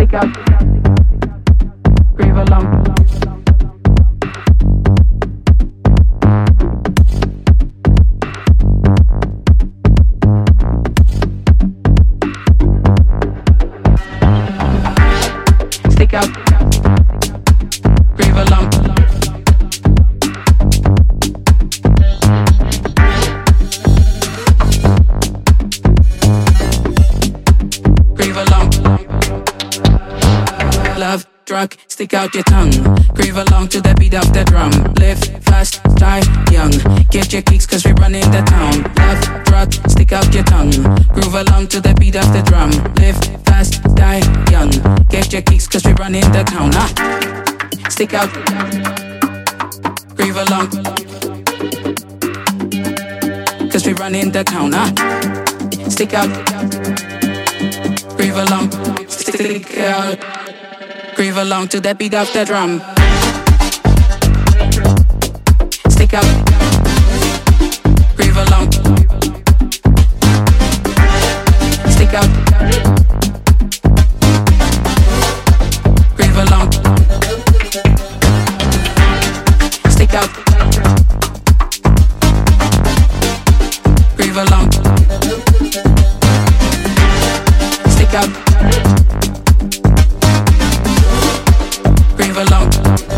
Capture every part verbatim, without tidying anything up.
stick out, groove along. Stick out, groove along. Groove along. Love, drug, stick out your tongue. Groove along to the beat of the drum. Live fast, die young. Get your kicks cause we running the town. Love, drug, stick out your tongue. Groove along to the beat of the drum. Live fast, die young. Get your kicks cause we running the town. Huh? Stick out, groove along. Cause we running the town. Huh? Stick out, groove along. Stick out, groove along to the beat of the drum. Stick out, groove along. Stick out, groove along. Stick out, groove along. Stick out, groove along.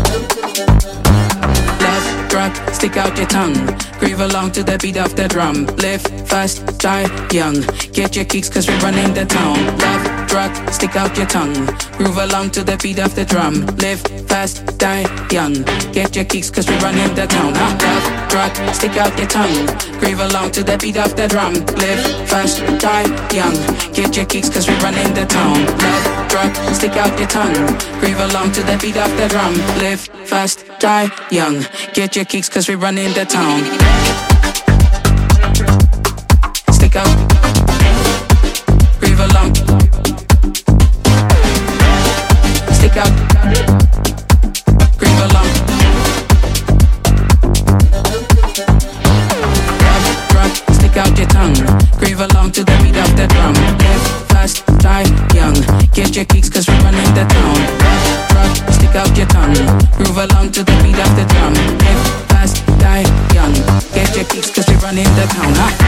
Love, drug, stick out your tongue. Groove along to the beat of the drum. Live fast, die young. Get your kicks cause we're running the town. Love, drug, stick out your tongue. Groove along to the beat of the drum. Live fast, die young. Get your kicks cause we're running the town. Huh? Love, drug, stick out your tongue. Groove along to the beat of the drum. Live fast, die young. Get your kicks cause we're running the town. Love, drug, stick out your tongue. Groove along to the beat of the drum. Live fast, die young. Get your kicks cause we're running the town. Stick out, groove along. Stick out, groove along. Love, drug, stick out your tongue. Groove along to the beat of the drum. Live fast, die young. Get your kicks cause we're running the town. Love, drug, stick out your tongue. Groove along to the beat of the drum. Live fast, die young. Get your kicks cause we're running the town. Huh?